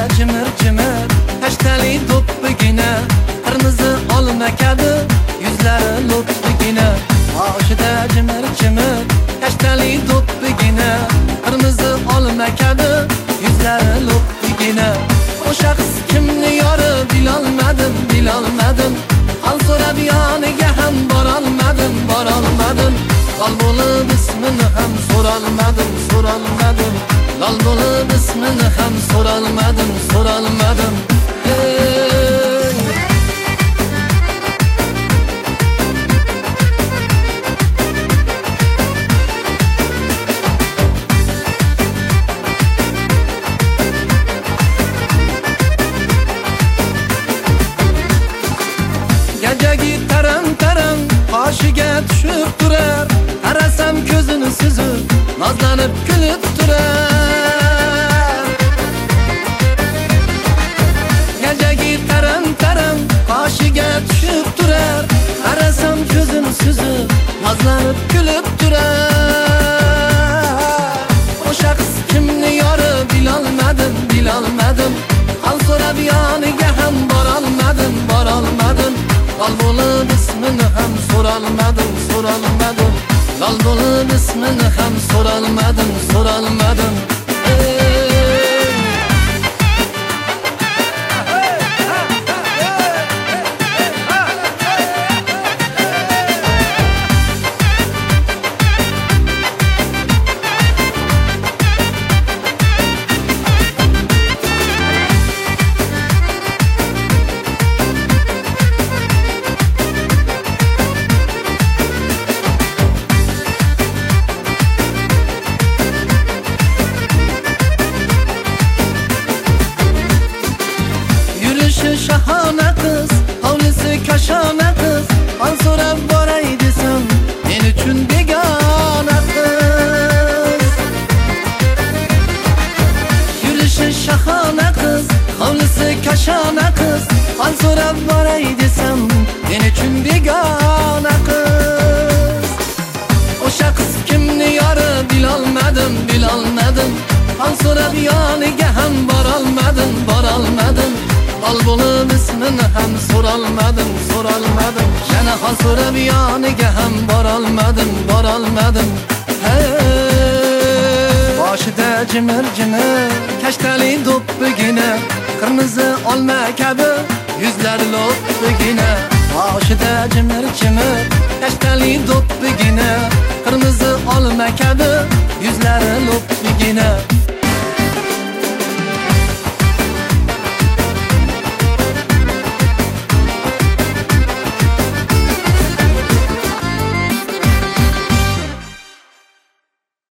cimir cimir tashtali do'ppigina, qirmizi olma kabi yuzlari lo'ppigina. Boshida cimir cimir tashtali do'ppigina, qirmizi olma kabi yuzlari lo'ppigina. O shaxs kimni yori bilolmadim, bilolmadim. Hal so'rab yoniga ham borolmadim, borolmadim. Lol bo'lib ismini ham so'rolmadim, so'rolmadim. Lol bo'lib ismini ham so'rolmadim, so'rolmadim. Gajagi taram taram qoshiga tushib turar, qarasam ko'zini suzib nozlanib kulib turar. Gajagi taram taram qoshiga tushib turar, qarasam ko'zini suzib nozlanib kulib turar. O shaxs kimni yori bilolmadim, bilolmadim. Hal so'rab yoniga ham borolmadim, borolmadim. Lol bo'lib ismini ham so'rolmadim, so'rolmadim. Lol bo'lib ismini ham so'rolmadim, so'rolmadim. Shahona qiz, hovlisi kashona qiz, hal so'rab boray desam, men uchun begona qiz. Yurishi shahona qiz, hovlisi kashona qiz, hal so'rab boray desam, men uchun begona qiz. O shaxs kimni yori bilolmadim, bilolmadim. Hal so'rab yoniga ham borolmadim, borolmadim. Lol bo'lib ismini ham so'rolmadim, so'rolmadim. Yana hol so'rab yoniga ham borolmadim, borolmadim. Boshida jimir jimir kashtali do'ppigina, qirmizi olma kabi yuzlari lo'ppigina. Boshida jimir jimir kashtali do'ppigina, qirmizi olma kabi yuzlari lo'ppigina.